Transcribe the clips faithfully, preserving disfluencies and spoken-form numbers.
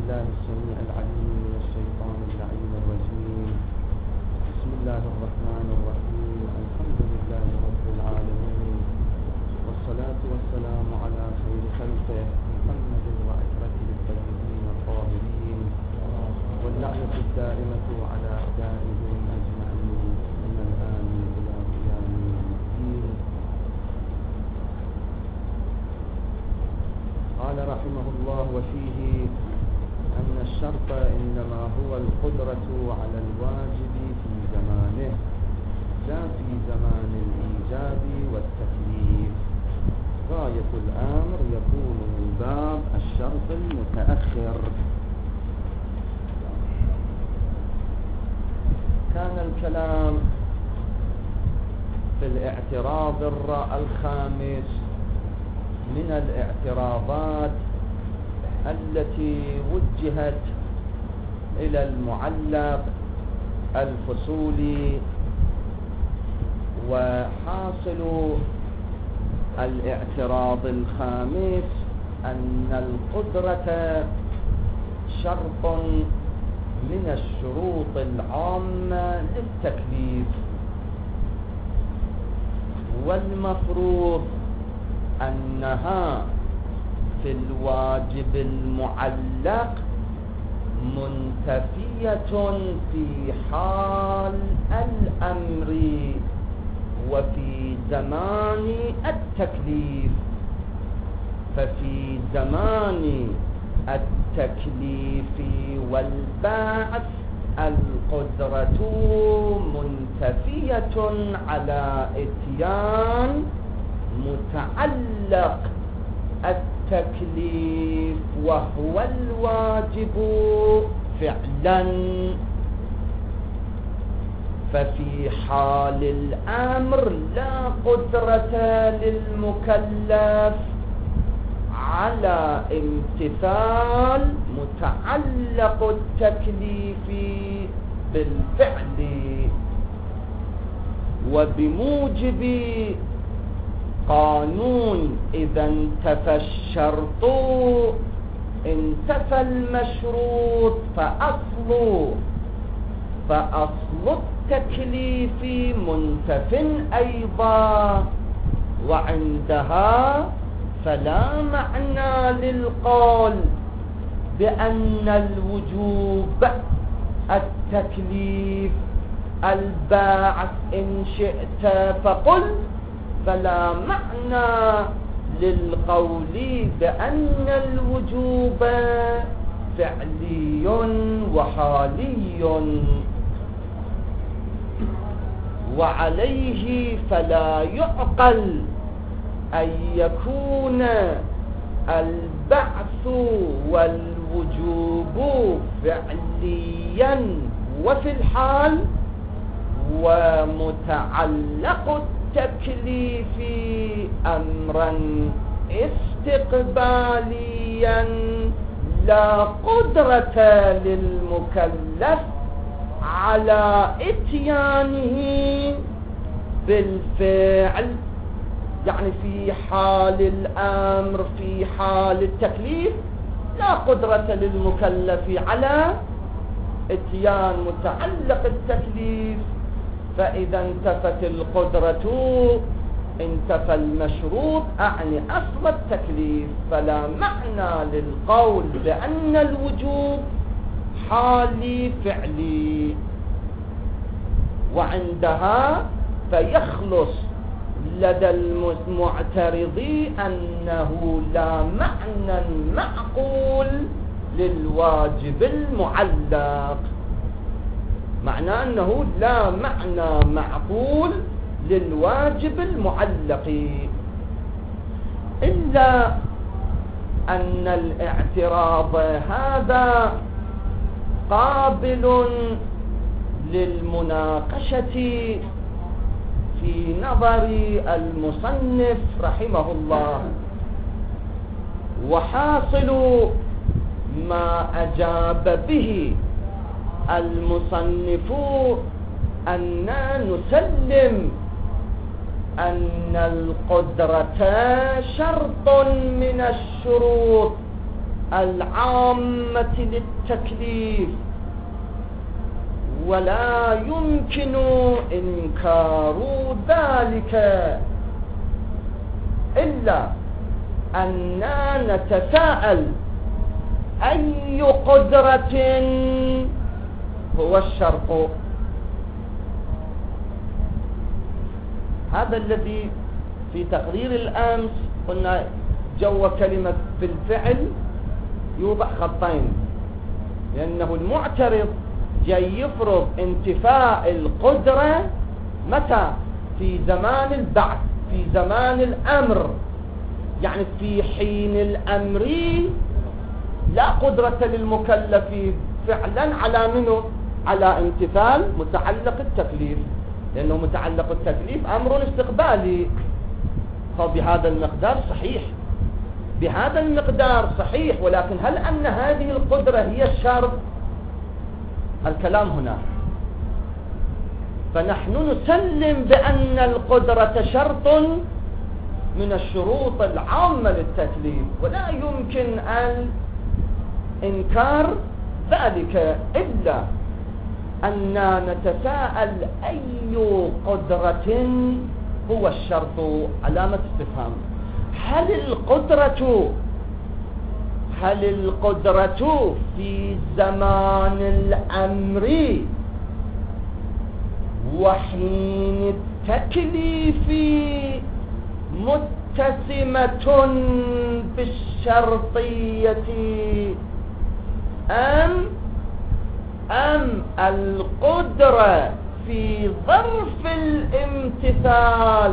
بالله السميع العليم من الشيطان اللعين الرجيم. بسم الله الرحمن الرحيم. الحمد لله رب العالمين، والصلاة والسلام على خير خلقه محمد وعترته الطيبين الطاهرين، واللعنة الدائمة على أعدائهم أجمعين من الآن إلى قيام الدين. قال رحمه الله: وفيه أن الشرط إنما هو القدرة على الواجب في زمانه، لا في زمان الإيجاب والتكليف. غاية الأمر يكون من باب الشرط المتأخر. كان الكلام في الاعتراض الخامس من الاعتراضات التي وجهت إلى المعلق الفصولي، وحاصل الاعتراض الخامس أن القدرة شرط من الشروط العامة للتكليف، والمفروض أنها في الواجب المعلق منتفية في حال الأمر وفي زمان التكليف. ففي زمان التكليف والبعث القدرة منتفية على إتيان متعلق التكليف وهو الواجب فعلا. ففي حال الأمر لا قدرة للمكلف على امتثال متعلق التكليف بالفعل، وبموجب قانون إذا انتفى الشرط انتفى المشروط، فأصل فأصل التكليف منتف أيضا. وعندها فلا معنى للقول بأن الوجوب التكليف الباعث إن شئت فقل، فلا معنى للقول بأن الوجوب فعلي وحالي. وعليه فلا يعقل أن يكون البعث والوجوب فعليا وفي الحال، ومتعلق التكليف أمرا استقباليا لا قدرة للمكلف على إتيانه بالفعل. يعني في حال الأمر في حال التكليف لا قدرة للمكلف على إتيان متعلق التكليف، فإذا انتفت القدرة انتفى المشروط، أعني أصل التكليف. فلا معنى للقول بأن الوجوب حالي فعلي. وعندها فيخلص لدى المعترض أنه لا معنى معقول للواجب المعلق، معنى أنه لا معنى معقول للواجب المعلق، إلا أن الاعتراض هذا قابل للمناقشة في نظر المصنف رحمه الله. وحاصل ما أجاب به المصنف أن نسلم أن القدرة شرط من الشروط العامة للتكليف، ولا يمكن إنكار ذلك إلا أننا نتساءل أي قدرة هو الشرط. هذا الذي في تقرير الأمس قلنا جو كلمة بالفعل يوضع خطين، لأنه المعترض جاي يفرض انتفاء القدرة متى؟ في زمان البعث، في زمان الأمر، يعني في حين الأمر لا قدرة للمكلف فعلا على منه؟ على امتثال متعلق التكليف، لأنه متعلق التكليف أمر استقبالي. فبهذا المقدار صحيح، بهذا المقدار صحيح، ولكن هل أن هذه القدرة هي الشرط؟ الكلام هنا. فنحن نسلم بأن القدرة شرط من الشروط العامة للتكليف، ولا يمكن الإنكار ذلك إلا أننا نتساءل أي قدرة هو الشرط، علامة استفهام. هل القدرة هل القدرة في زمان الأمر وحين التكليف متسمة بالشرطية، أم أم القدرة في ظرف الامتثال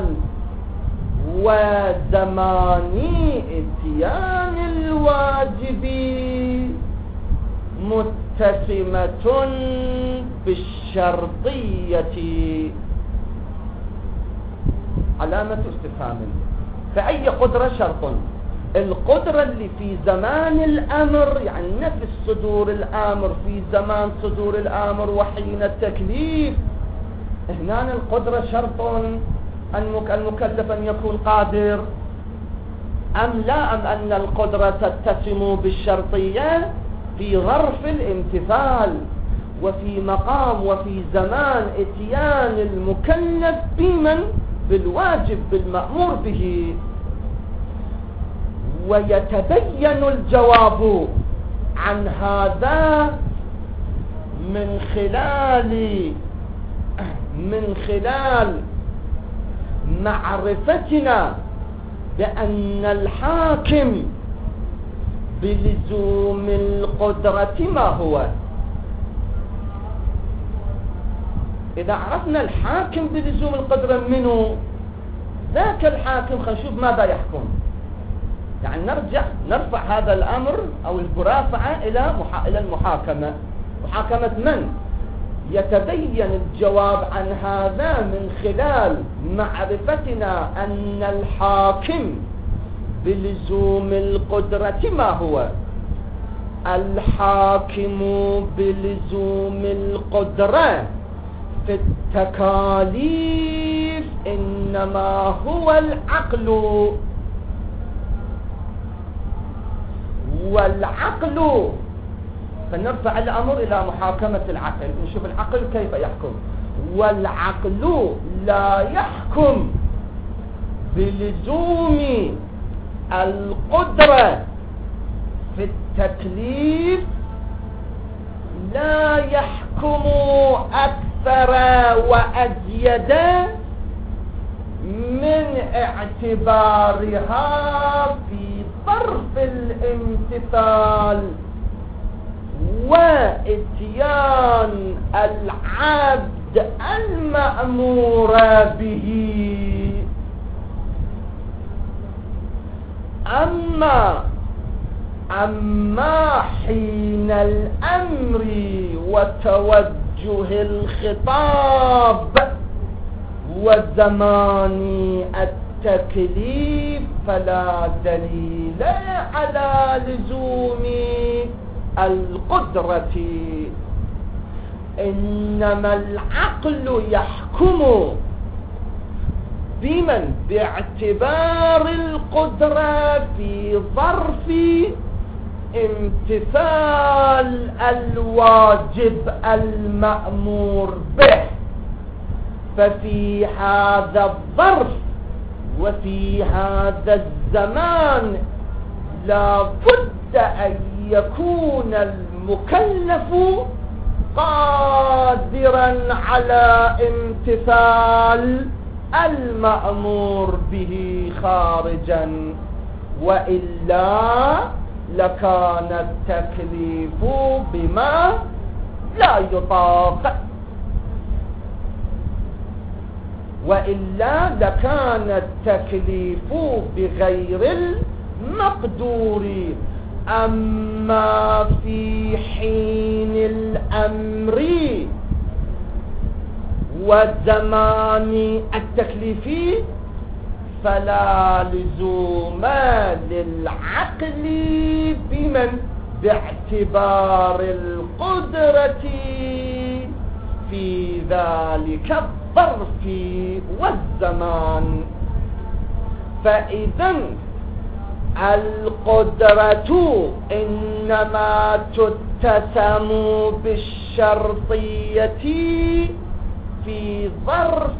وزمان اتيان الواجب متسمة بالشرطية؟ علامة استفهام. فأي قدرة شرط؟ القدرة اللي في زمان الأمر، يعني نفس صدور الأمر، في زمان صدور الأمر وحين التكليف، هنا القدرة شرط المكلف أن يكون قادر، أم لا؟ أم أن القدرة تتسم بالشرطية في ظرف الامتثال وفي مقام وفي زمان اتيان المكلف بمن؟ بالواجب، بالمأمور به. ويتبين الجواب عن هذا من خلال من خلال معرفتنا بأن الحاكم بلزوم القدرة ما هو. إذا عرفنا الحاكم بلزوم القدرة منه، ذاك الحاكم خلينا نشوف ماذا يحكم. يعني نرجع نرفع هذا الأمر أو المرافعة إلى إلى المحاكمة. محاكمة من؟ يتبين الجواب عن هذا من خلال معرفتنا أن الحاكم بلزوم القدرة ما هو. الحاكم بلزوم القدرة في التكاليف إنما هو العقل، والعقل فنرفع الأمر إلى محاكمة العقل، نشوف العقل كيف يحكم. والعقل لا يحكم بلزوم القدرة في التكليف، لا يحكم أكثر وأزيد من اعتبارها في ظرف الامتثال واتيان العبد المأمور به. أما أما حين الأمر وتوجه الخطاب وزمان التكليف فلا دليل على لزوم القدرة، إنما العقل يحكم بمن؟ باعتبار القدرة في ظرف امتثال الواجب المأمور به. ففي هذا الظرف وفي هذا الزمان لا بد أن يكون المكلف قادرا على امتثال المأمور به خارجا، وإلا لكان التكليف بما لا يطاق، وإلا لكان التكليف بغير المقدور. أما في حين الأمر والزمان التكليفي فلا لزوم للعقل بمن باعتبار القدرة في ذلك الظرف والزمان. فإذا القدرة إنما تتسم بالشرطية في ظرف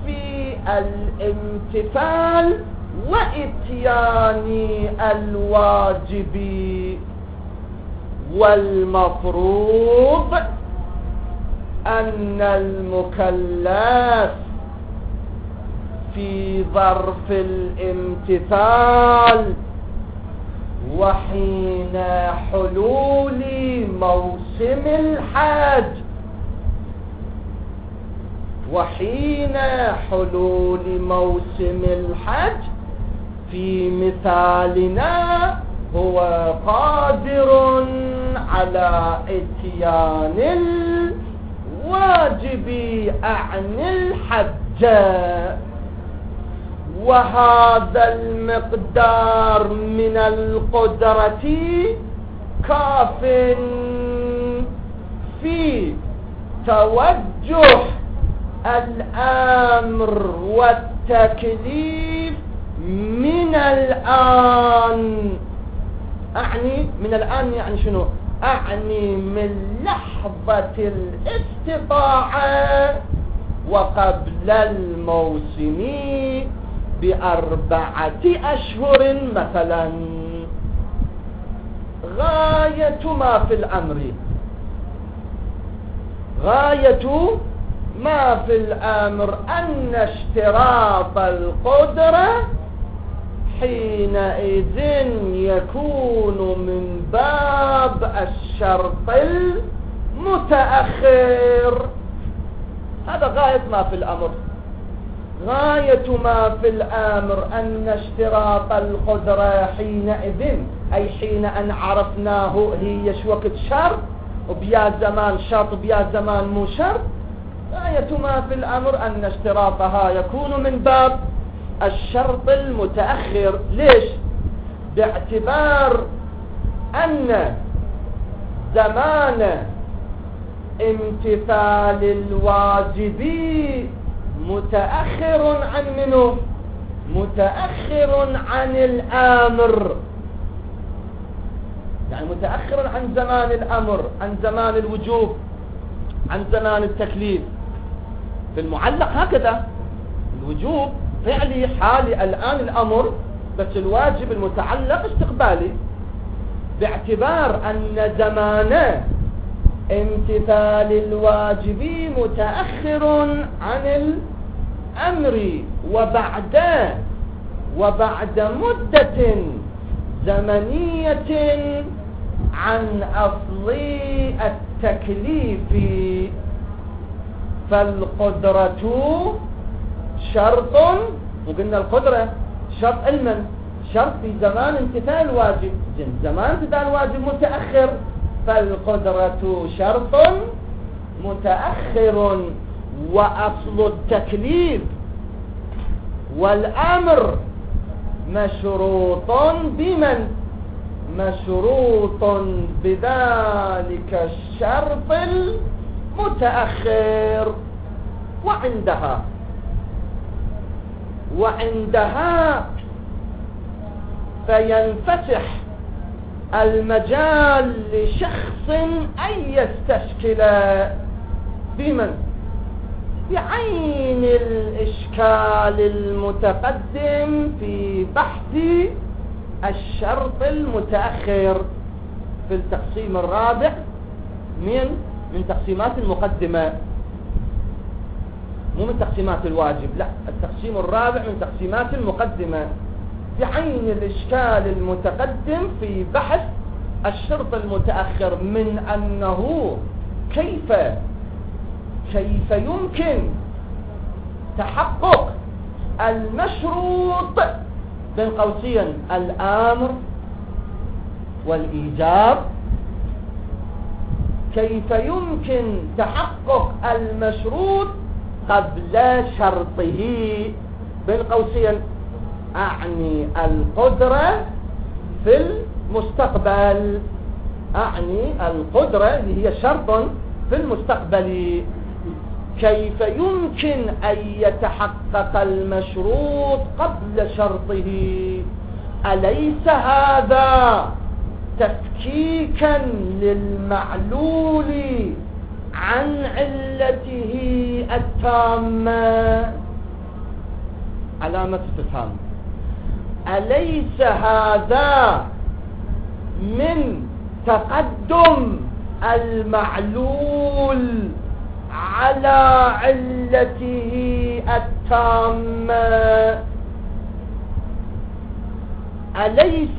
الامتثال وإتيان الواجب، والمفروض أن المكلف في ظرف الامتثال وحين حلول موسم الحج وحين حلول موسم الحج في مثالنا هو قادر على اتيان الواجب أعني الحج، وهذا المقدار من القدرة كاف في توجه الأمر والتكليف من الآن. أعني من الآن يعني شنو؟ أعني من لحظة الاستطاعة وقبل الموسم بأربعة أشهر مثلا. غاية ما في الأمر غاية ما في الأمر أن اشتراط القدرة حينئذ يكون من باب الشرط المتأخر. هذا غاية ما في الأمر. غاية ما في الأمر أن اشتراط القدرة حينئذ أي حين أن عرفناه هي وقت شرط وبيا زمان شرط وبيا زمان مو شرط. غاية ما في الأمر أن اشتراطها يكون من باب الشرط المتأخر. ليش؟ باعتبار أن زمان امتثال الواجب متأخر عن منه؟ متأخر عن الآمر، يعني متأخر عن زمان الأمر، عن زمان الوجوب، عن زمان التكليف. في المعلق هكذا، الوجوب فعلي حالي الآن الأمر، بس الواجب المتعلق استقبالي، باعتبار أن زمان امتثال الواجب متأخر عن الأمر وبعد وبعد مدة زمنية عن أصل التكليف. فالقدرة شرط، وقلنا القدرة شرط علما، شرط في زمان امتثال الواجب، زمان امتثال الواجب متأخر، فالقدرة شرط متأخر. وأصل التكليف والأمر مشروط بمن؟ مشروط بذلك الشرط المتأخر. وعندها وعندها فينفتح المجال لشخص أن يستشكل بمن؟ بعين الإشكال المتقدم في بحث الشرط المتأخر في التقسيم الرابع من من تقسيمات المقدمة، مو من تقسيمات الواجب، لا، التقسيم الرابع من تقسيمات المقدمة بعين الإشكال المتقدم في بحث الشرط المتأخر من أنه كيف كيف يمكن تحقق المشروط بين قوسين الأمر والإيجاب، كيف يمكن تحقق المشروط قبل شرطه بين قوسين أعني القدرة في المستقبل، أعني القدرة اللي هي شرط في المستقبل. كيف يمكن أن يتحقق المشروط قبل شرطه؟ أليس هذا تفكيكا للمعلول عن علته التامة؟ علامة استفهام. أليس هذا من تقدم المعلول على علته التامة؟ أليس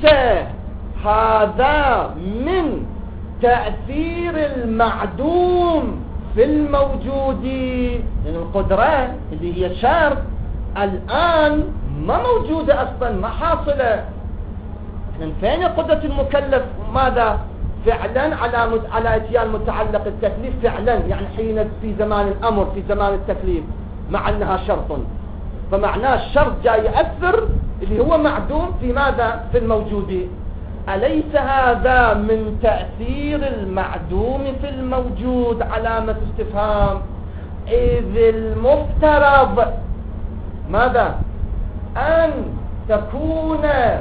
هذا من تأثير المعدوم في الموجود؟ لأن القدرة اللي هي شرط الآن ما موجودة أصلا، ما حاصلة. من فين قدرة المكلف ماذا فعلا على مت... على اتيان متعلق التكليف فعلا، يعني حين في زمان الأمر في زمان التكليف مع أنها شرط، فمعناه الشرط جاي يأثر اللي هو معدوم في ماذا؟ في الموجود. أليس هذا من تأثير المعدوم في الموجود؟ علامة استفهام. إذ المفترض ماذا؟ أن تكون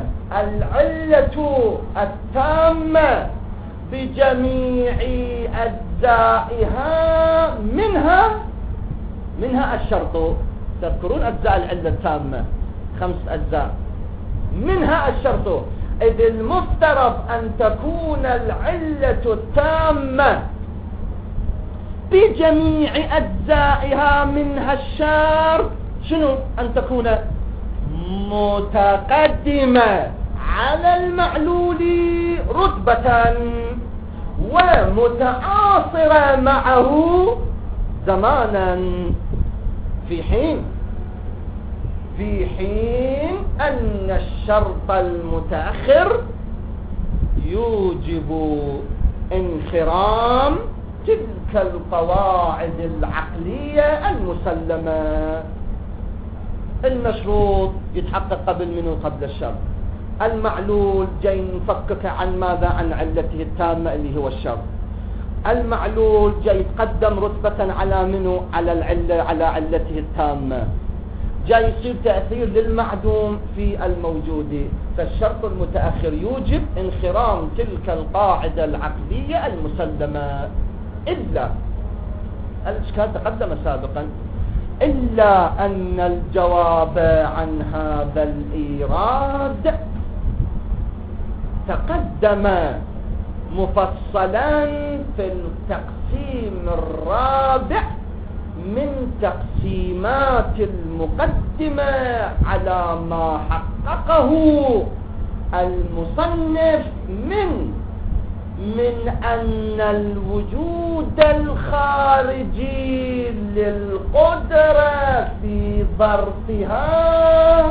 العلة التامة بجميع أجزائها، منها منها الشرط. تذكرون أجزاء العلة التامة خمس أجزاء، منها الشرط. إذ المفترض أن تكون العلة التامة بجميع أجزائها، منها الشرط شنو؟ أن تكون متقدمة على المعلول رتبة ومتعاصرة معه زمانا، في حين في حين أن الشرط المتأخر يوجب انخرام تلك القواعد العقلية المسلمة. المشروط يتحقق قبل منه؟ قبل الشرط. المعلول جاي نفكك عن ماذا؟ عن علته التامة اللي هو الشرط. المعلول جاي يتقدم رتبة على منه؟ على العلة، على علته التامة. جاي يصير تأثير للمعدوم في الموجود. فالشرط المتأخر يوجب انخرام تلك القاعدة العقلية المسلمة. إلا الإشكال تقدم سابقا، إلا أن الجواب عن هذا الإيراد تقدم مفصلا في التقسيم الرابع من تقسيمات المقدمة على ما حققه المصنف من من أن الوجود الخارجي للقدرة في ظرفها،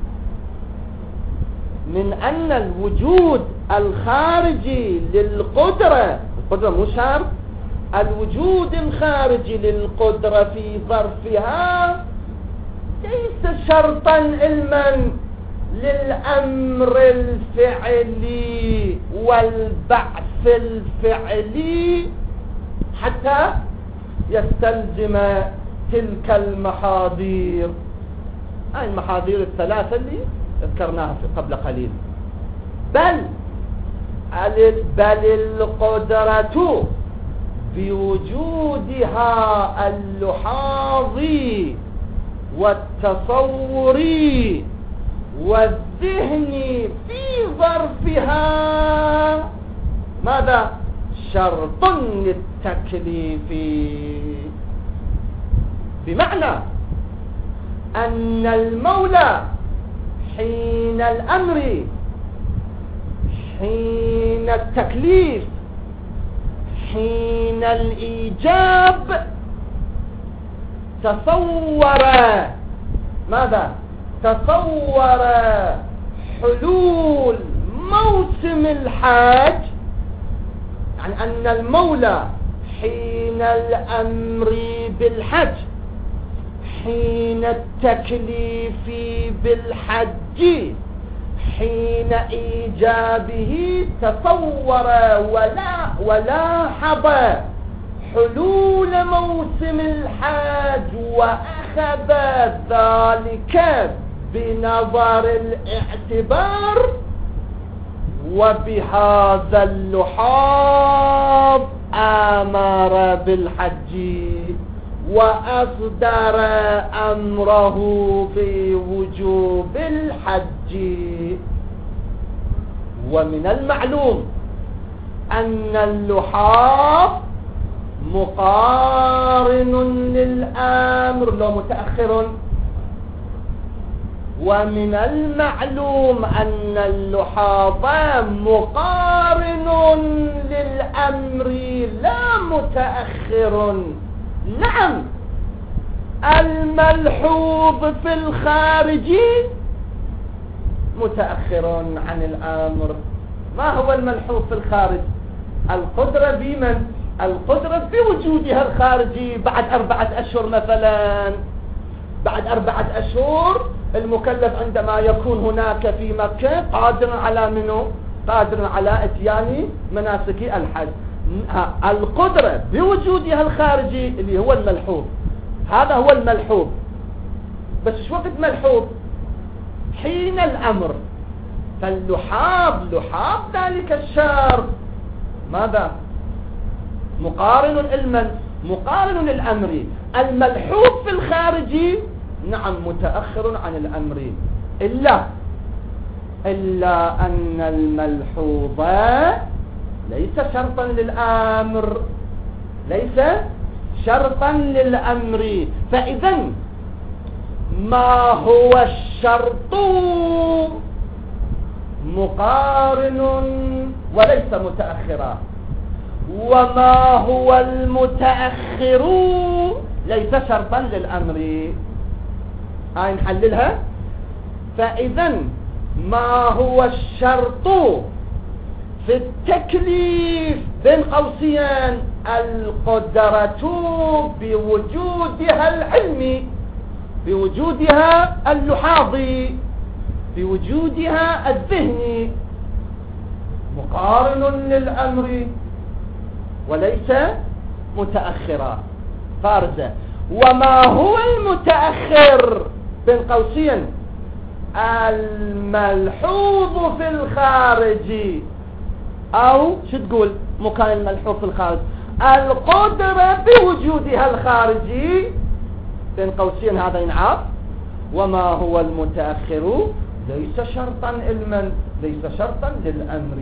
من أن الوجود الخارجي للقدرة، القدرة مو شرط، الوجود الخارجي للقدرة في ظرفها ليس شرطا علما للأمر الفعلي والبعث الفعلي حتى يستلزم تلك المحاذير، هاي المحاذير الثلاثة اللي ذكرناها قبل قليل. بل بل القدرة بوجودها اللحاظ والتصور والذهن في ظرفها ماذا؟ شرط للتكليف. بمعنى أن المولى حين الأمر، حين التكليف، حين الإيجاب تصور ماذا؟ تصور حلول موسم الحج. يعني أن المولى حين الأمر بالحج، حين التكليف بالحج، حين إيجابه تصور ولا ولاحظ حلول موسم الحج، وأخذ ذلك بنظر الاعتبار، وبهذا اللحاظ آمر بالحج وأصدر أمره بوجوب الحج. ومن المعلوم أن اللحاظ مقارن للأمر لو متأخر، ومن المعلوم أن اللحاظ مقارن للأمر لا متأخر. نعم، الملحوظ في الخارج متأخر عن الأمر. ما هو الملحوظ في الخارج؟ القدرة بمن؟ القدرة بوجودها الخارجي. بعد أربعة أشهر مثلا، بعد أربعة أشهر المكلف عندما يكون هناك في مكة قادر على منه، قادر على اتيان مناسك الحج. القدرة بوجودها الخارجي اللي هو الملحوظ، هذا هو الملحوظ. بس شو وقت ملحوظ؟ حين الأمر. فاللحاظ لحاظ ذلك الشرط ماذا؟ مقارن المن مقارن للأمر. الملحوظ في الخارجي نعم متأخر عن الأمر، إلا إلا أن الملحوظ ليس شرطا للأمر، ليس شرطا للأمر. فإذا ما هو الشرط مقارن وليس متأخرا، وما هو المتأخر ليس شرطا للأمر. هاي نحللها. فإذا ما هو الشرط في التكليف بين قوسين؟ القدرة بوجودها العلمي، بوجودها اللحاظي، بوجودها الذهني، مقارن للأمر وليس متأخرا. فارزة. وما هو المتأخر بين قوسين؟ الملحوظ في الخارج، أو شو تقول مكان الملحوظ في الخارج؟ القدرة بوجودها الخارجي بين قوسين هذا ينعاب. وما هو المتأخر ليس شرطا علما، ليس شرطا للأمر.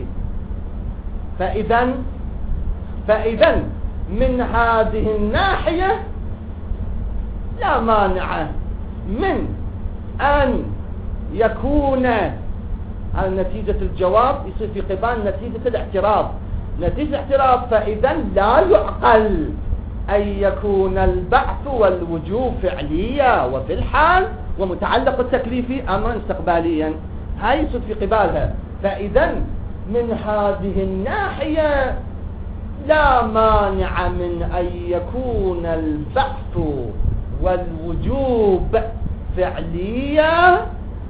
فإذا فإذا من هذه الناحية لا مانع من أن يكون على نتيجة الجواب يصير في قبال نتيجة الاعتراض، نتيجة الاعتراض. فإذا لا يعقل أن يكون البعث والوجوب فعليا وفي الحال ومتعلق التكليفي أمرا استقباليا. هاي يصير في قبالها. فإذا من هذه الناحية لا مانع من أن يكون البعث والوجوب فعليا،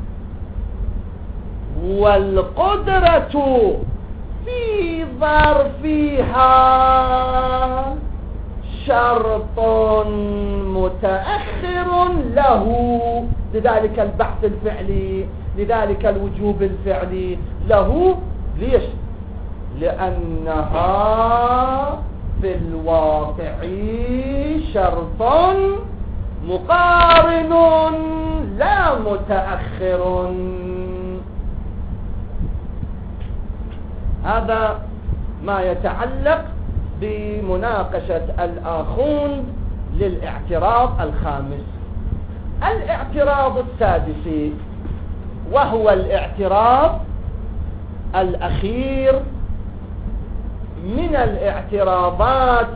والقدرة في ظرفها شرط متأخر له. لذلك البحث الفعلي، لذلك الوجوب الفعلي له. ليش؟ لأنها في الواقع شرط مقارن لا متأخر. هذا ما يتعلق بمناقشة الآخوند للاعتراض الخامس. الاعتراض السادس وهو الاعتراض الأخير من الاعتراضات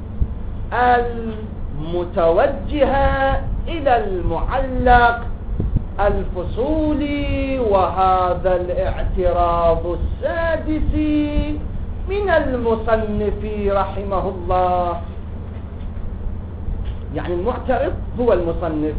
المتوجهة إلى المعلق الفصولي، وهذا الاعتراض السادس من المصنف رحمه الله. يعني المعترض هو المصنف،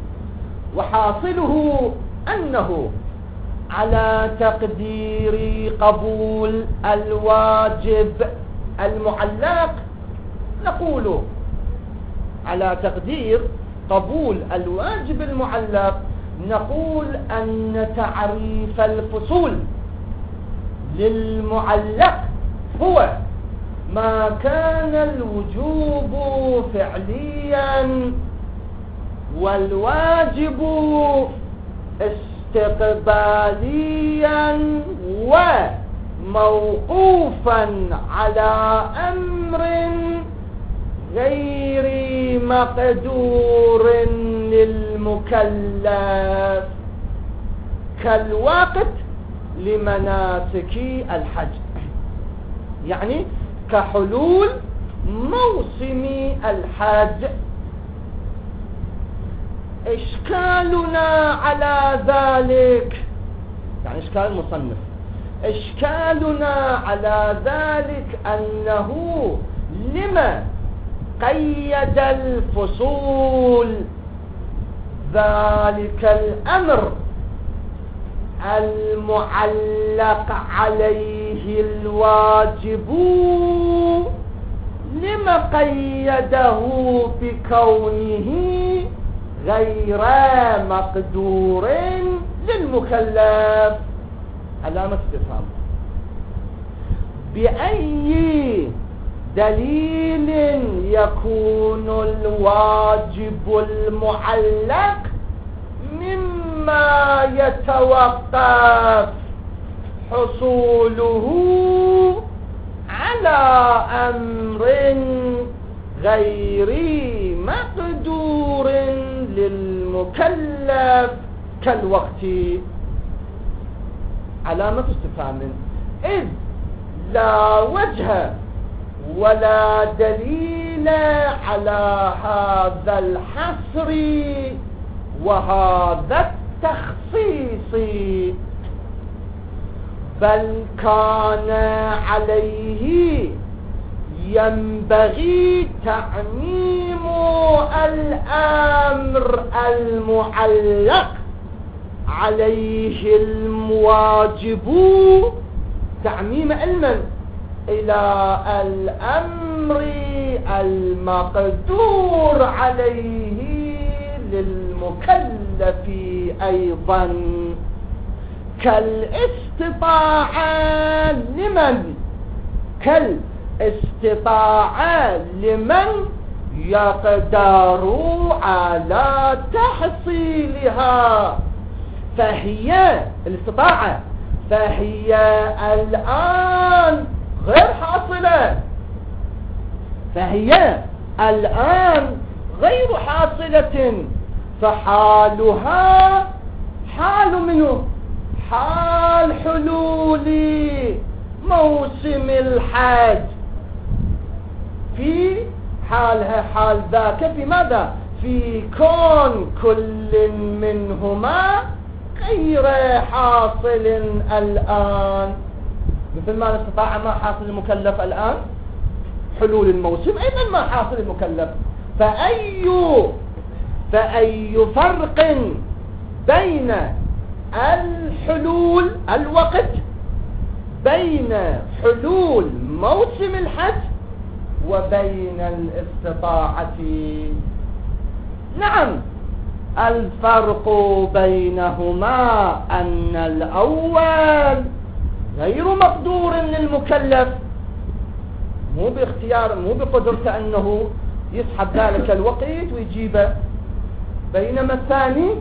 وحاصله أنه على تقدير قبول الواجب المعلق، نقول على تقدير قبول الواجب المعلق نقول أن تعريف الفصول للمعلق هو ما كان الوجوب فعليا والواجب استقباليا وموقوفا على أمر غير مقدور للمكلف كالوقت لمناسك الحج، يعني كحلول موسم الحج. إشكالنا على ذلك، يعني إشكال المصنف، إشكالنا على ذلك أنه لما قيد الفصول ذلك الأمر المعلق عليه الواجب، لما قيده بكونه غير مقدور للمكلف؟ علامة استفهام. بأي دليل يكون الواجب المعلق مما يتوقف حصوله على أمر غير مقدور للمكلف كالوقت؟ علامة استفهام. إذ لا وجه ولا دليل على هذا الحصر وهذا التخصيص، بل كان عليه ينبغي تعميم الأمر المعلق عليه الواجب، تعميم علما إلى الأمر المقدور عليه للمكلف أيضا، كالاستطاعة لمن كالاستطاعة لمن يقدر على تحصيلها. فهي الاستطاعة فهي الآن غير حاصلة، فهي الآن غير حاصلة، فحالها حال منه حال حلول موسم الحج، في حالها حال ذاك في ماذا؟ في كون كل منهما غير حاصل الآن. مثل ما نستطاع ما حاصل المكلف الآن حلول الموسم، أيضا ما حاصل المكلف. فأي فأي فرق بين الحلول الوقت بين حلول موسم الحج وبين الاستطاعة؟ نعم، الفرق بينهما أن الأول غير مقدور للمكلف، مو باختيار مو بقدرته أنه يسحب ذلك الوقت ويجيبه، بينما الثاني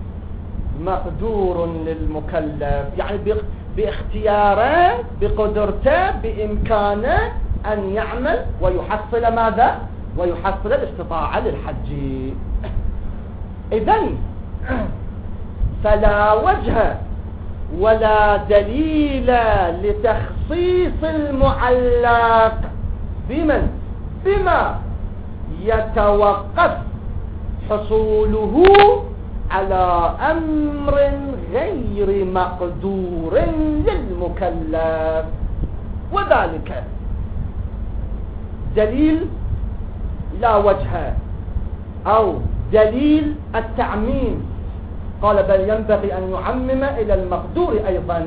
مقدور للمكلف، يعني باختياره بقدرته بإمكانه أن يعمل ويحصل ماذا؟ ويحصل الاستطاعة للحج. إذن فلا وجه ولا دليل لتخصيص المعلق بمن بما يتوقف حصوله على أمر غير مقدور للمكلف، وذلك دليل لا وجه أو دليل التعميم، قال بل ينبغي أن يعمم إلى المقدور أيضا،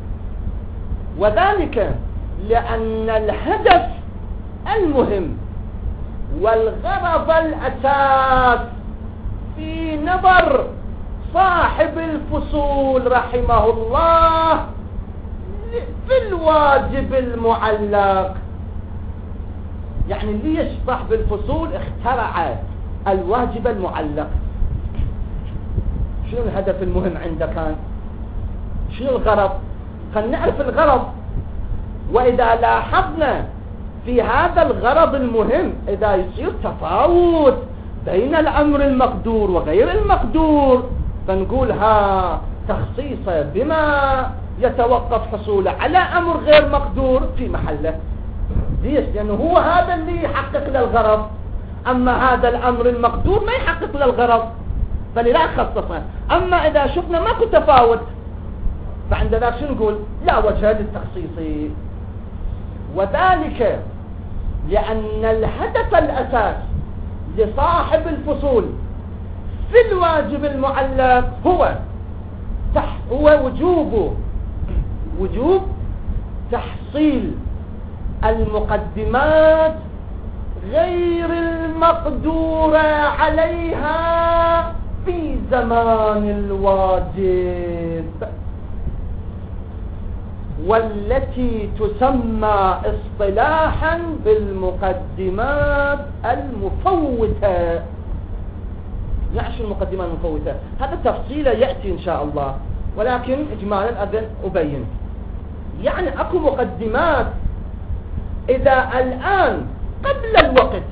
وذلك لأن الهدف المهم والغرض الأساس في نظر صاحب الفصول رحمه الله في الواجب المعلق. يعني ليش صاحب الفصول اخترع الواجب المعلق؟ شنو الهدف المهم عنده؟ كان شنو الغرض؟ خلينا نعرف الغرض. وإذا لاحظنا في هذا الغرض المهم إذا يصير تفاوت بين الأمر المقدور وغير المقدور، فنقول ها تخصيصه بما يتوقف حصوله على أمر غير مقدور في محله. ليش؟ لأنه هو هذا اللي يحقق للغرض، أما هذا الأمر المقدور ما يحقق للغرض، فلذا خصصه. أما إذا شفنا ماكو تفاوت فعند ذلك شو نقول؟ لا وجه للتخصيص. وذلك لأن الهدف الأساس لصاحب الفصول في الواجب المعلق هو تح هو وجوب وجوب تحصيل المقدمات غير المقدورة عليها في زمان الواجب، والتي تسمى اصطلاحا بالمقدمات المفوتة. يعني شو المقدمات المفوتة؟ هذا تفصيله يأتي إن شاء الله، ولكن إجمالا أذن أبين. يعني أكو مقدمات إذا الآن قبل الوقت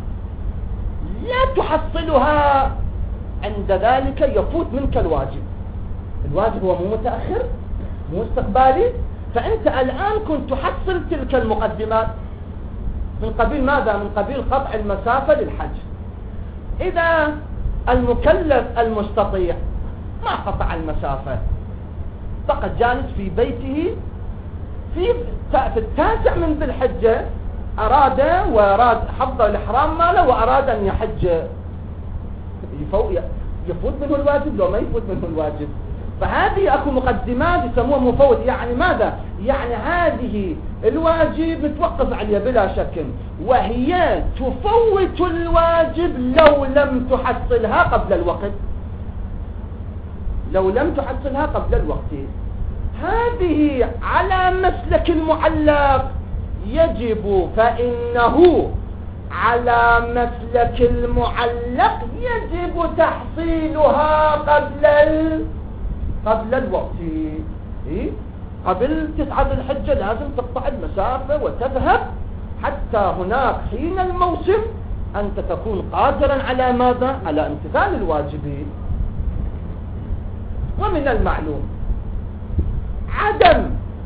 لا تحصلها عند ذلك يفوت منك الواجب. الواجب هو مو متأخر مو استقبالي، فأنت الآن كنت تحصل تلك المقدمات من قبيل ماذا؟ من قبيل قطع المسافة للحج. إذا المكلف المستطيع ما قطع المسافة، فقد جالس في بيته في في التاسع من ذي الحجة، أراد وأراد حضر الإحرام ماله وأراد أن يحج، يفوت منه الواجب لو ما يفوت منه الواجب. فهذه أكو مقدمات يسموها مفوت. يعني ماذا؟ يعني هذه الواجب متوقف عليها بلا شك، وهي تفوت الواجب لو لم تحصلها قبل الوقت، لو لم تحصلها قبل الوقت. هذه على مسلك المعلق يجب، فإنه على مسلك المعلق يجب تحصيلها قبل ال... قبل الوقت. إيه؟ قبل تسعة الحجة لازم تقطع المسافة وتذهب حتى هناك حين الموسم أنت تكون قادرا على ماذا؟ على امتثال الواجب. ومن المعلوم عدم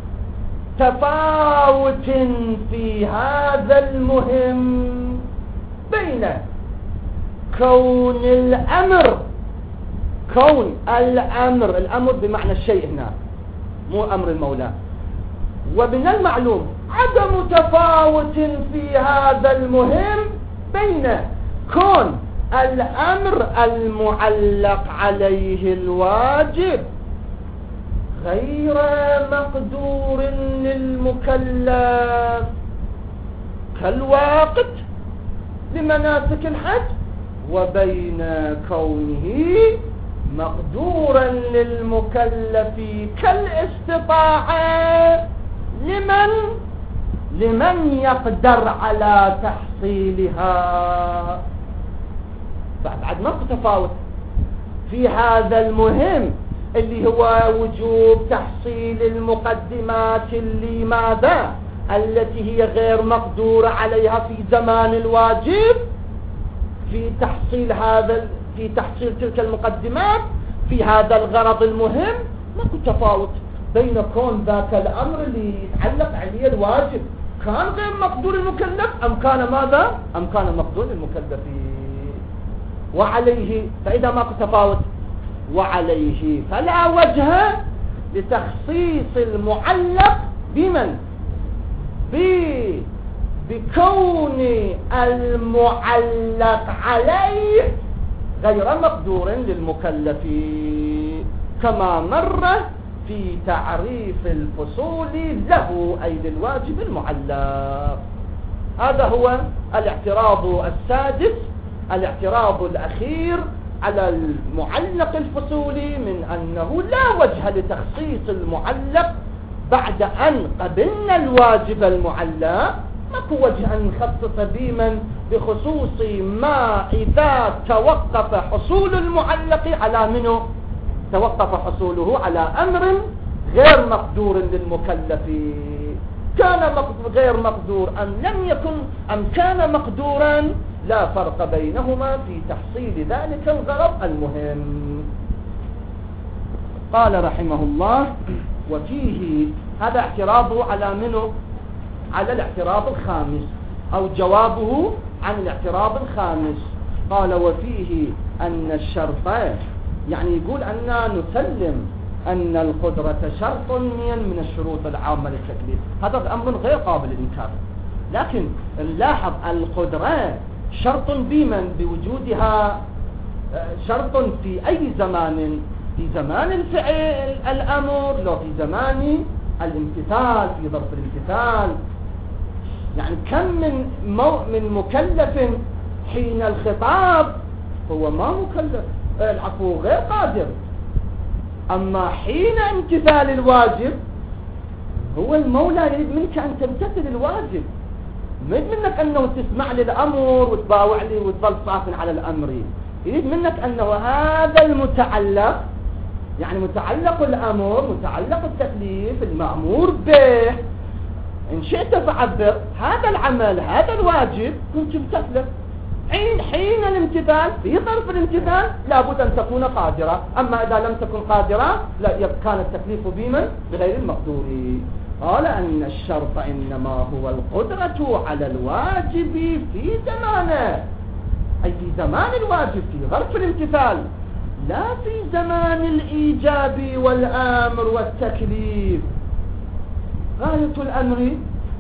تفاوت في هذا المهم بين كون الأمر كون الأمر الأمر بمعنى الشيء هنا مو أمر المولى. ومن المعلوم عدم تفاوت في هذا المهم بين كون الأمر المعلق عليه الواجب غير مقدور للمكلف كالوقت لمناسك الحج، وبين كونه مقدورا للمكلف كالاستطاعة لمن لمن يقدر على تحصيلها. بعد ماكو تفاوت في هذا المهم اللي هو وجوب تحصيل المقدمات اللي ماذا التي هي غير مقدورة عليها في زمان الواجب، في تحصيل هذا في تحصيل تلك المقدمات في هذا الغرض المهم. ماكو تفاوت بين كون ذاك الأمر اللي يتعلق عليه الواجب كان غير مقدور المكلف أم كان ماذا أم كان مقدور المكلفين. وعليه فإذا ماكو تفاوت وعليه فلا وجه لتخصيص المعلق بمن بكون المعلق عليه غير مقدور للمكلف، كما مر في تعريف الفصول له أي للواجب المعلق. هذا هو الاعتراض السادس، الاعتراض الأخير على المعلق الفصولي، من أنه لا وجه لتخصيص المعلق بعد أن قبلنا الواجب المعلق. ماكو وجه أن نخصص بمن بخصوص ما إذا توقف حصول المعلق على منه، توقف حصوله على أمر غير مقدور للمكلف. كان غير مقدور أم لم يكن أم كان مقدورا لا فرق بينهما في تحصيل ذلك الغرض المهم. قال رحمه الله وفيه، هذا اعتراضه على منه على الاعتراض الخامس أو جوابه عن الاعتراض الخامس. قال وفيه أن الشرط، يعني يقول أننا نسلم أن القدرة شرط من الشروط العامة للتكليف، هذا أمر غير قابل للإنكار. لكن نلاحظ القدرة شرط بمن بوجودها، شرط في أي زمان، في زمان الفعل الأمر لو في زمان الامتثال، في ظرف الامتثال. يعني كم من مو من مكلف حين الخطاب هو ما مكلف، العفو غير قادر، أما حين امتثال الواجب هو المولى يريد منك أن تمتثل الواجب، ما يريد منك أنه تسمع لي الأمر وتباوع لي وتظل صافن على الأمر، يريد منك أنه هذا المتعلق، يعني متعلق الأمر متعلق التكليف المأمور به، إن شئت فعبر هذا العمل هذا الواجب كنت امتثله. حين حين الامتثال في ظرف الامتثال لابد أن تكون قادرة، أما إذا لم تكن قادرة لا كان التكليف بمن بغير المقدور. قال أن الشرط إنما هو القدرة على الواجب في زمانه، أي في زمان الواجب في ظرف الامتثال، لا في زمان الإيجاب والآمر والتكليف. غاية الأمر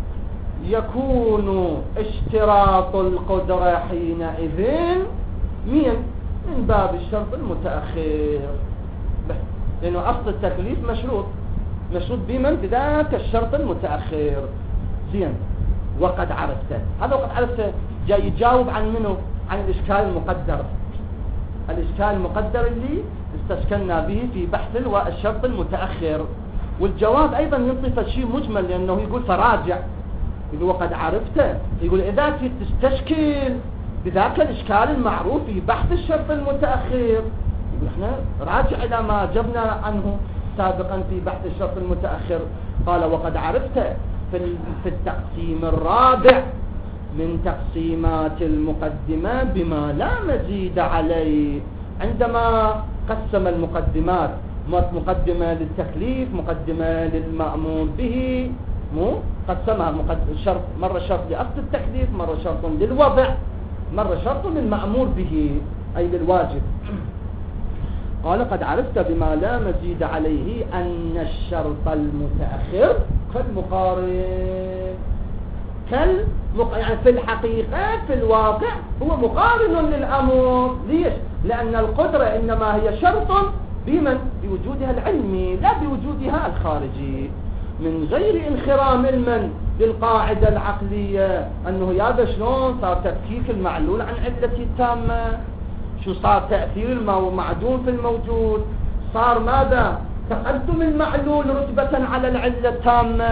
يكون اشتراط القدرة حينئذ من من باب الشرط المتأخر، لأنه أصل التكليف مشروط مشروط بمن بذاك الشرط المتأخر. زين، وقد عرفته، هذا وقد عرفته جاي يجاوب عن منه عن الإشكال المقدر، الإشكال المقدر اللي استشكلنا به في بحث الشرط المتأخر. والجواب أيضا ينطف شيء مجمل، لأنه يقول فراجع، يقول وقد عرفته، يقول إذا تستشكل بذاك الإشكال المعروف في بحث الشرط المتأخر، يقول احنا راجع إلى ما جبنا عنه سابقا في بحث الشرط المتأخر. قال وقد عرفته في التقسيم الرابع من تقسيمات المقدمة بما لا مزيد عليه، عندما قسم المقدمات، مقدمة للتكليف، مقدمة للمأمور به، مو قسمها شرط، مرة شرط لأخذ التكليف، مرة شرط للوضع، مرة شرط للمأمور به أي للواجب. قال قد عرفت بما لا مزيد عليه أن الشرط المتأخر كالمقارن، كال يعني في الحقيقة في الواقع هو مقارن للأمر. ليش؟ لأن القدرة إنما هي شرط بمن بوجودها العلمي لا بوجودها الخارجي، من غير انخرام المن للقاعدة العقلية أنه يابا شلون صار تفكيك المعلول عن علته التامة، شو صار تأثير المعدوم في الموجود، صار ماذا تقدم المعلول رتبة على العلة التامة،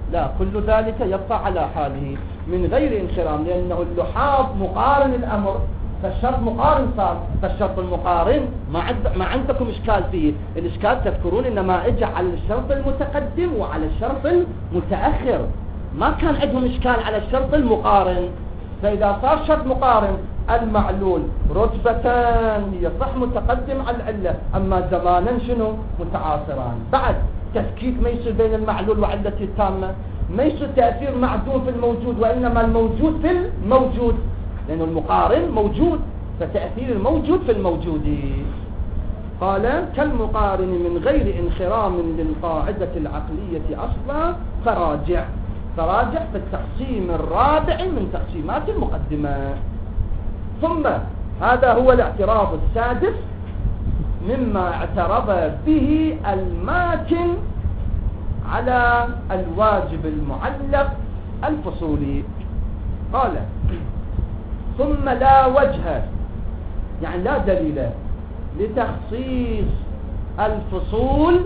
لا، كل ذلك يبقى على حاله من غير انخرام، لأنه اللحاظ مقارن الأمر، فالشرط مقارن صار، فالشرط المقارن ما, عد... ما عندكم إشكال فيه. الإشكال تذكرون إنما إجى على الشرط المتقدم وعلى الشرط المتأخر، ما كان عندهم إشكال على الشرط المقارن. فإذا صار شرط مقارن المعلول رتبتان يصح متقدم على العلة، أما زمانا شنو متعاصران. بعد تسكيت ما يصير بين المعلول وعلة التامة، ما يصير تأثير معدوم في الموجود، وإنما الموجود في الموجود، لأن المقارن موجود، فتأثير الموجود في الموجود. قال كالمقارن من غير انخرام للقاعدة العقلية أصلا فراجع، فراجع في التقسيم الرابع من تقسيمات المقدمة. ثم هذا هو الاعتراض السادس مما اعترض به الماتن على الواجب المعلق الفصولي. قال ثم لا وجه، يعني لا دليل لتخصيص الفصول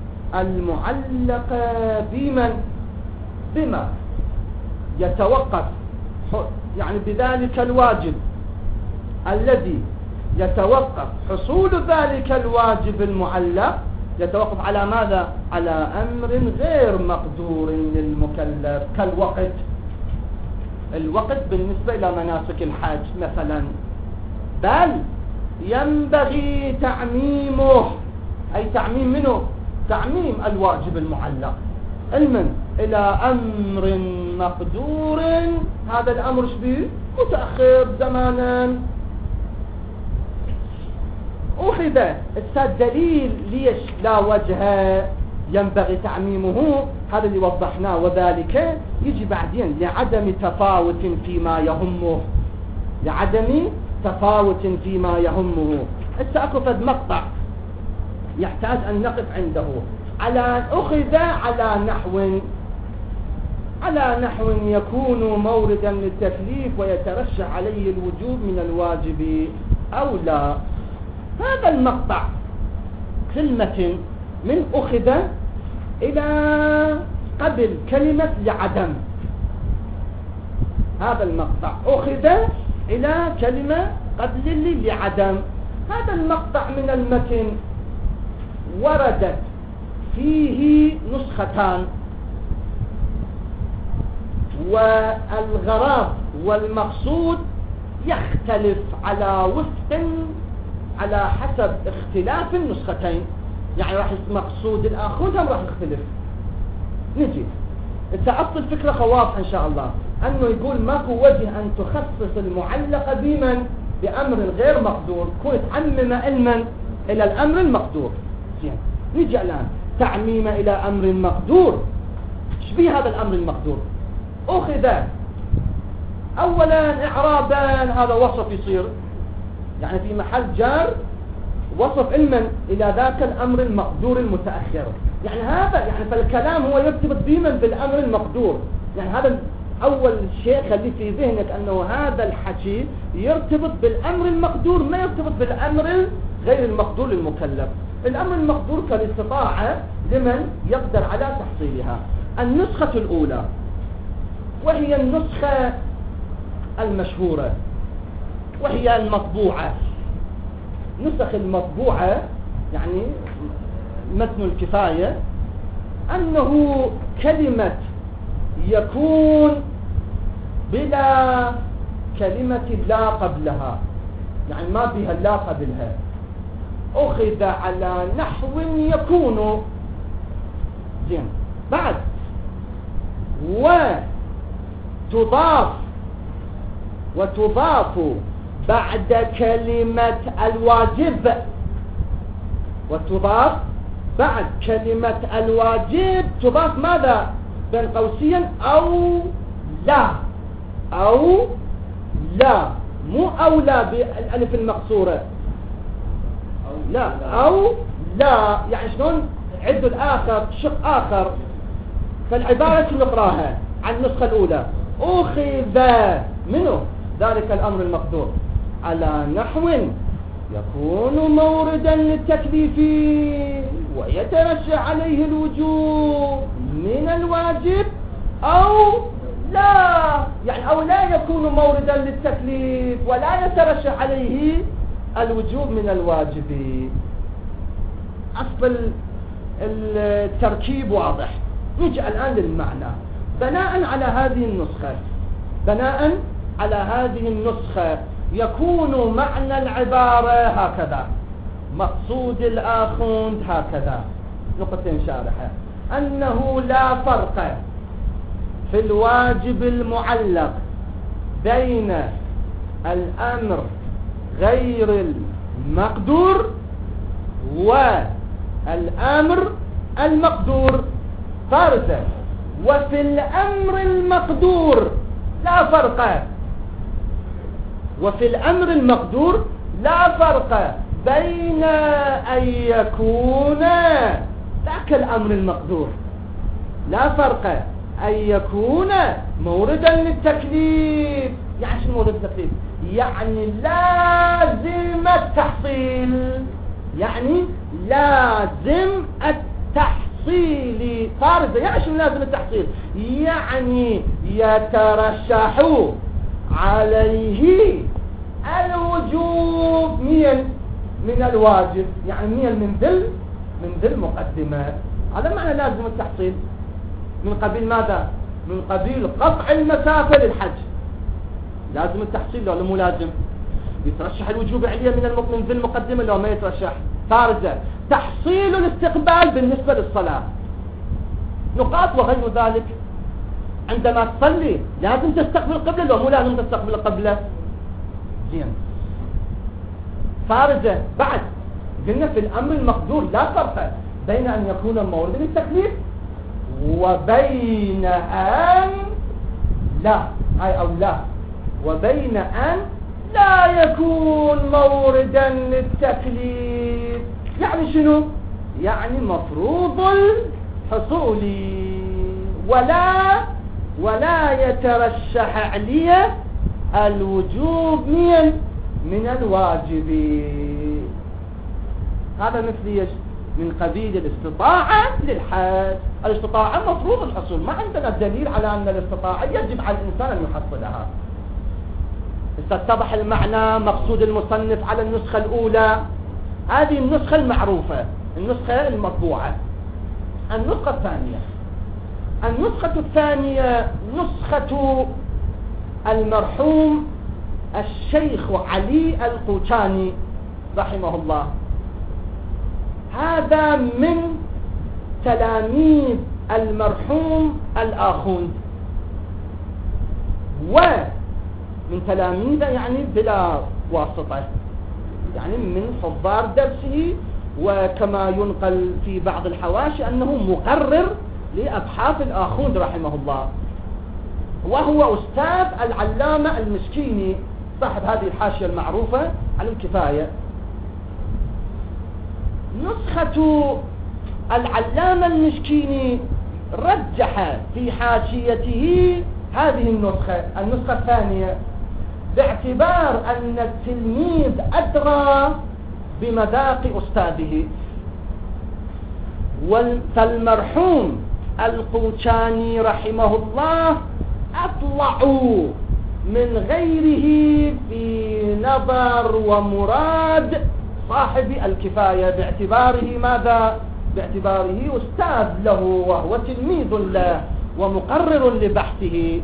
المعلقة بمن بما يتوقف، يعني بذلك الواجب الذي يتوقف حصول ذلك الواجب المعلق، يتوقف على ماذا؟ على أمر غير مقدور للمكلف كالوقت. الوقت بالنسبة إلى مناسك الحج مثلا، بل ينبغي تعميمه، أي تعميم منه؟ تعميم الواجب المعلق المن إلى أمر مقدور، هذا الأمر شبيه متأخر زمانا. أخذ الدليل ليش لا وجه ينبغي تعميمه، هذا اللي وضحناه، وذلك يجي بعدين لعدم تفاوت فيما يهمه، لعدم تفاوت فيما يهمه. السأكفد مقطع يحتاج أن نقف عنده. على أخذ على نحو على نحو يكون موردا للتكليف ويترشح عليه الوجوب من الواجب أو لا. هذا المقطع كلمة من أخذ إلى قبل كلمة لعدم، هذا المقطع أخذ إلى كلمة قبل لعدم. هذا المقطع من المتن وردت فيه نسختان، والغرض والمقصود يختلف على وفق على حسب اختلاف النسختين، يعني راح مقصود الآخرهم راح يختلف. نجي سأبطل الفكرة خواف إن شاء الله، أنه يقول ماكو وجه أن تخصص المعلقة بمن بأمر غير مقدور، كون تعمم علما إلى الأمر المقدور. زين، نجي الآن تعميم إلى أمر مقدور. شبيه هذا الأمر المقدور؟ أخذ أولا إعرابا، هذا وصف يصير يعني في محل جار وصف علما إلى ذاك الأمر المقدور المتأخر، يعني هذا يعني فالكلام هو يرتبط بمن بالأمر المقدور. يعني هذا أول شيء خلي في ذهنك أنه هذا الحكي يرتبط بالأمر المقدور، ما يرتبط بالأمر غير المقدور للمكلف. الأمر المقدور كالاستطاعة لمن يقدر على تحصيلها. النسخة الأولى وهي النسخة المشهورة وهي المطبوعة. نسخ المطبوعة يعني متن الكفاية أنه كلمة يكون بلا كلمة لا قبلها، يعني ما بها لا قبلها، أخذ على نحو يكون. زين، بعد وتضاف وتضاف بعد كلمة الواجب، وتضاف بعد كلمة الواجب تضاف ماذا؟ بين قوسين أو لا، أو لا، مو أو لا بالألف المقصورة، لا أو لا، يعني شلون عدوا الآخر شق آخر. فالعبارة نقراها عن النسخة الأولى: أخذ منه ذلك الأمر المقدور على نحو يكون موردا للتكليف ويترشح عليه الوجوب من الواجب أو لا يعني أو لا يكون موردا للتكليف ولا يترشح عليه الوجوب من الواجب. أصل التركيب واضح. نجي الآن للمعنى. بناء على هذه النسخة بناء على هذه النسخة يكون معنى العبارة هكذا: مقصود الآخوند هكذا، نقطتين شارحة، أنه لا فرق في الواجب المعلق بين الأمر غير المقدور والأمر المقدور فرضا، وفي الأمر المقدور لا فرق وفي الأمر المقدور لا فرق بين أن يكون ذاك الأمر المقدور لا فرق أن يكون موردا للتكليف. يعني شو مورد التكليف؟ يعني لازم التحصيل، يعني لازم التحصيل فارزة. يعني شو لازم التحصيل؟ يعني يترشح عليه الوجوب مين من الواجب، يعني مين من ذل من ذي المقدمة. هذا معنى لازم التحصيل. من قبيل ماذا؟ من قبيل قطع المسافة للحج. لازم التحصيل ولا مو لازم؟ يترشح الوجوب عليه من من ذي المقدمة لو ما يترشح فارزة. تحصيل الاستقبال بالنسبة للصلاة، نقاط وغير ذلك. عندما تصلي لازم تستقبل القبلة لو مو لازم تستقبل القبلة؟ زين فارزة. بعد قلنا في الأمر المقدور لا فرق بين أن يكون موردا للتكليف وبين أن لا هاي أو لا وبين أن لا يكون موردا للتكليف. يعني شنو؟ يعني مفروض الحصول ولا ولا يترشح عليه الوجوب من من الواجب. هذا مثل ايش؟ من قبيل الاستطاعة للحج. الاستطاعة مفروض الحصول، ما عندنا دليل على أن الاستطاعة يجب على الإنسان أن يحصلها. اتضح المعنى. مقصود المصنف على النسخة الأولى هذه النسخة المعروفة، النسخة المطبوعة. النسخة الثانية النسخة الثانية نسخة المرحوم الشيخ علي القوتاني رحمه الله. هذا من تلاميذ المرحوم الآخوند، ومن تلاميذه يعني بلا واسطة، يعني من حضار درسه، وكما ينقل في بعض الحواشي أنه مقرر لأبحاث الآخوند رحمه الله، وهو أستاذ العلامة المسكيني صاحب هذه الحاشية المعروفة على الكفاية. نسخة العلامة المسكيني رجح في حاشيته هذه النسخة النسخة الثانية باعتبار أن التلميذ أدرى بمذاق أستاذه. فالمرحوم القوتاني رحمه الله أطلع من غيره في نظر ومراد صاحب الكفاية، باعتباره ماذا؟ باعتباره أستاذ له وهو تلميذ له ومقرر لبحثه.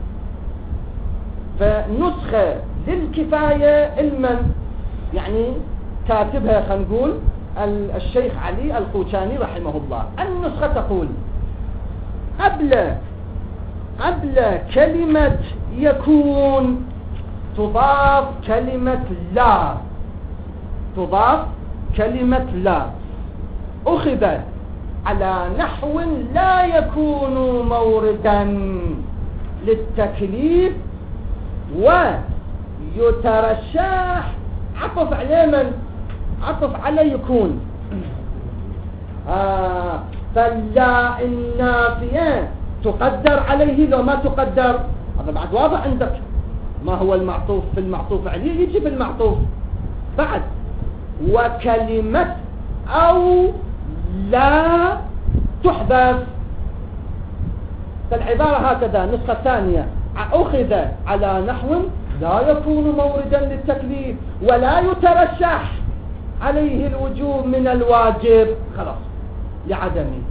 فنسخة للكفاية المن يعني كاتبها خلينا نقول الشيخ علي القوتاني رحمه الله. النسخة تقول قبل قبل كلمة يكون تضاف كلمة لا تضاف كلمة لا أخذ على نحو لا يكون موردا للتكليف ويترشح عطف عليه من عطف عليه يكون آه فاللا النافية تقدر عليه لو ما تقدر. هذا بعد واضح عندك ما هو المعطوف في المعطوف عليه يجي في المعطوف بعد. وكلمة أو لا تحذف فالعبارة هكذا. النسخة الثانية أخذ على نحو لا يكون موردا للتكليف ولا يترشح عليه الوجوب من الواجب، خلاص لعدمه.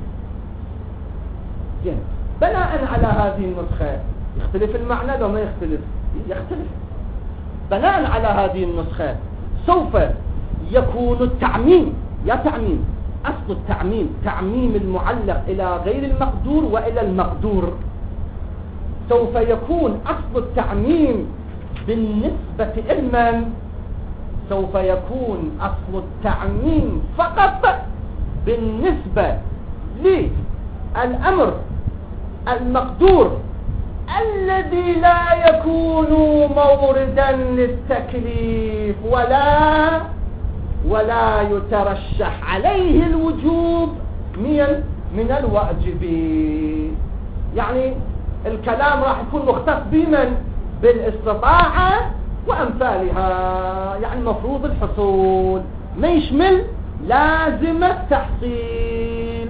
زين، بناء على هذه النسخة يختلف المعنى لو ما يختلف؟ يختلف. بناء على هذه النسخة سوف يكون التعميم، يا تعميم، أصل التعميم تعميم المعلق إلى غير المقدور وإلى المقدور. سوف يكون أصل التعميم بالنسبة إلمن؟ سوف يكون أصل التعميم فقط بالنسبة للأمر المقدور الذي لا يكون موردا للتكليف ولا ولا يترشح عليه الوجوب من من الواجب. يعني الكلام راح يكون مختص بمن؟ بالاستطاعة وأمثالها، يعني مفروض الحصول، ما يشمل لازم التحصيل.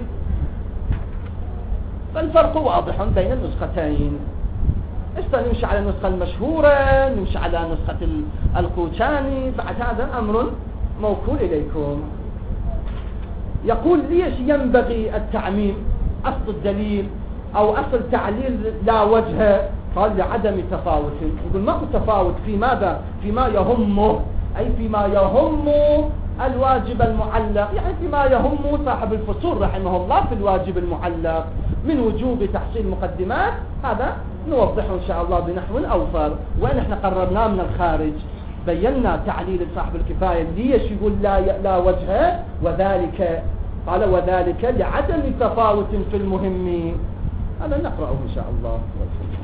فالفرق واضح بين النسختين. إذا نمشي على النسخة المشهورة، نمشي على نسخة القوشاني، بعد هذا أمر موكول إليكم. يقول ليش ينبغي التعميم؟ أصل الدليل أو أصل تعليل لا وجه، قال لعدم تفاوت. يقول ما هو تفاوت في ماذا؟ فيما يهمه، أي فيما يهم الواجب المعلق، يعني فيما يهم صاحب الفصول رحمه الله في الواجب المعلق من وجوب تحصيل مقدمات. هذا نوضحه إن شاء الله بنحو أوفر. وإن احنا قررناه من الخارج بينا تعليل صاحب الكفاية ليش يقول لا لا وجه، وذلك قال وذلك لعدم تفاوت في المهم. هذا نقرأه إن شاء الله.